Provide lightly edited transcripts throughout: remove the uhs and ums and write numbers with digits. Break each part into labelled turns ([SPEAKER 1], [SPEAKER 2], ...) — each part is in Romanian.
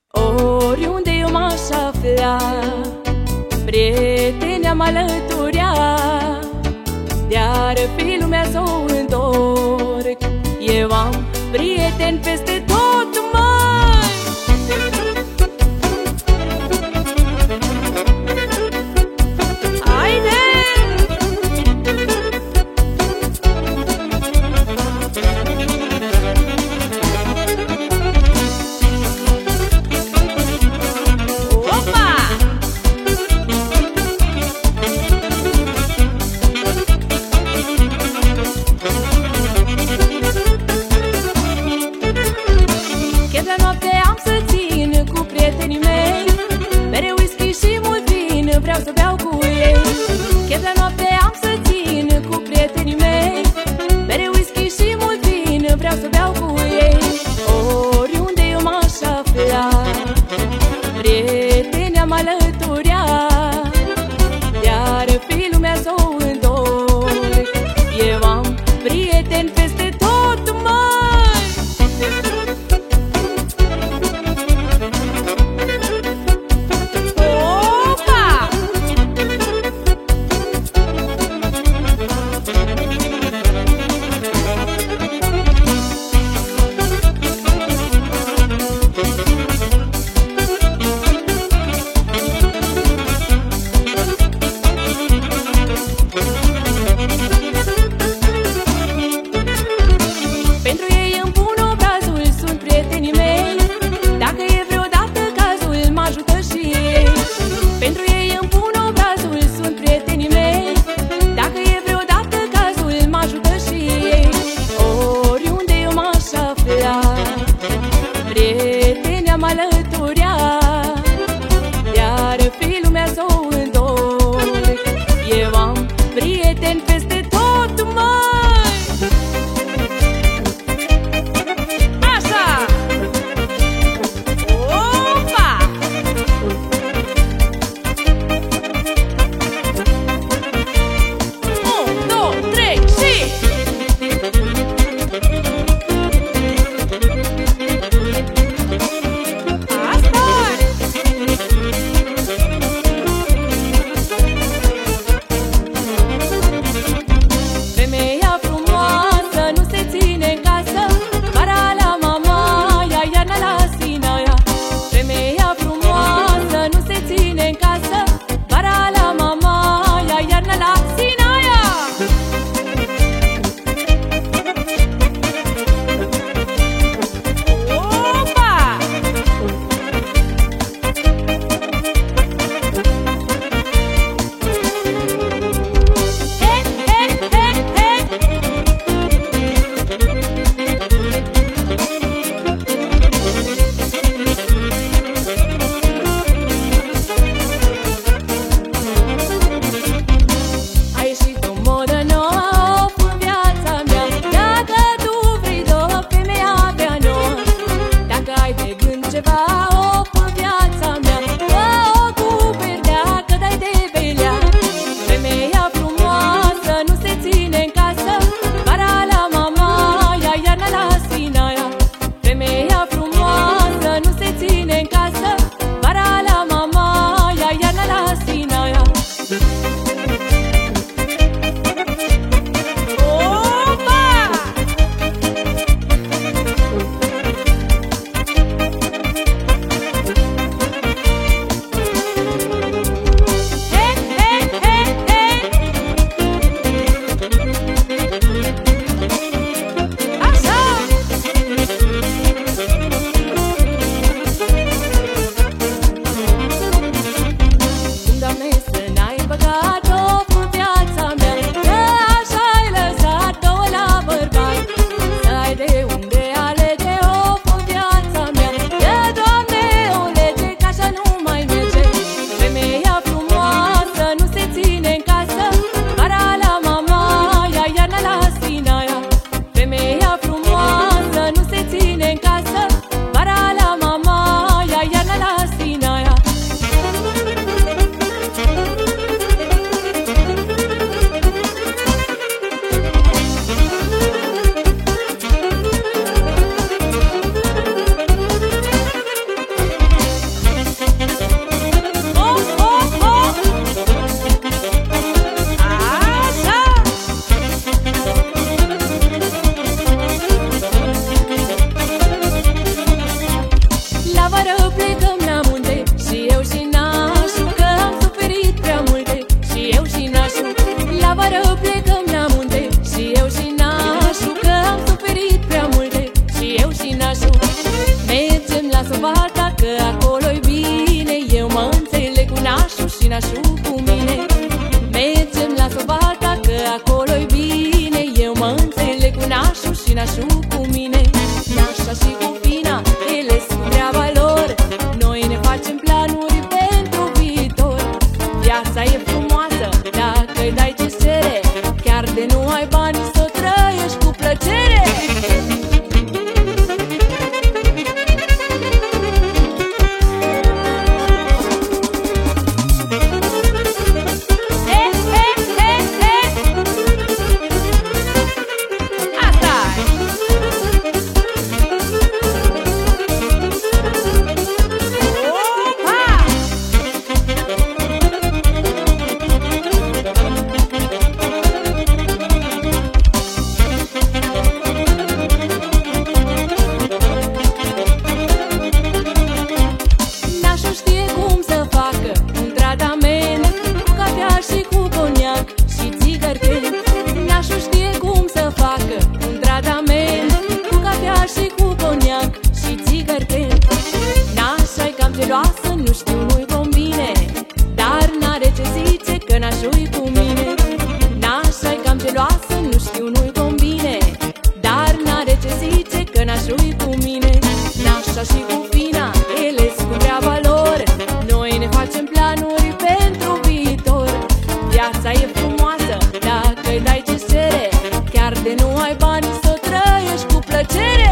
[SPEAKER 1] Oriunde eu m-aș afla, prieteni am alăturea. De-ar fi lumea s-o întorc, eu am prieteni peste tot, măi. Haide! nașul cu mine. Mergem la Sovata că acolo-i bine. Eu mă înțeleg cu nașul și nașul cu mine. Nașa și cu Fina, ele sunt treaba lor. Noi ne facem planuri pentru viitor. Viața e frumoasă dacă-i dai ce-ți cere, chiar de nu ai bani să o trăiești cu plăcere. Geloasă, nu știu, nu-i convine, dar n-are ce zice că nașul-i cu mine. Nașa-i cam geloasă, nu știu, nu-i convine, dar n-are ce zice că nașul-i cu mine. Nașa și cu Fina, ele cu treaba lor. Noi ne facem planuri pentru viitor. Viața e frumoasă dacă-i dai ce-ți cere, chiar de nu ai bani să o trăiești cu plăcere.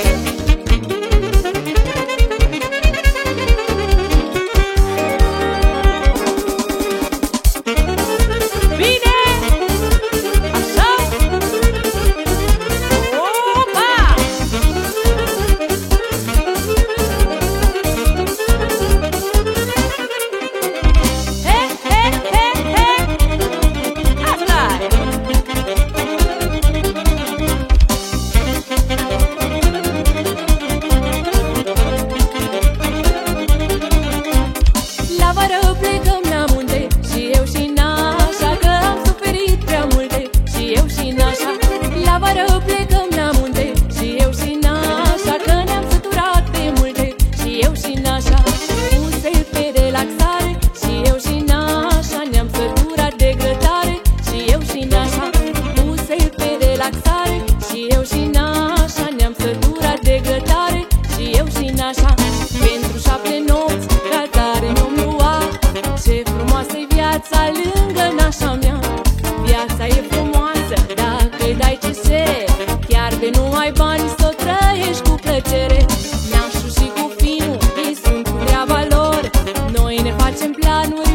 [SPEAKER 1] Plecăm la munte și eu și nașa, că ne-am săturat de multe și eu și nașa. Puse pe relaxare și eu și nașa, ne-am săturat de grătare și eu și nașa. Puse pe relaxare și eu și nașa, ne-am săturat de grătare și eu și nașa. Pentru 7 nopți ca tare ne-om lua, ce frumoasă-i viața lângă nașa mea. Viața e frumoasă dacă-i dai ce cere, chiar de nu ai bani să o trăiești cu plăcere. Nașul și cu Finu, ei sunt cu treaba lor. Noi ne facem planuri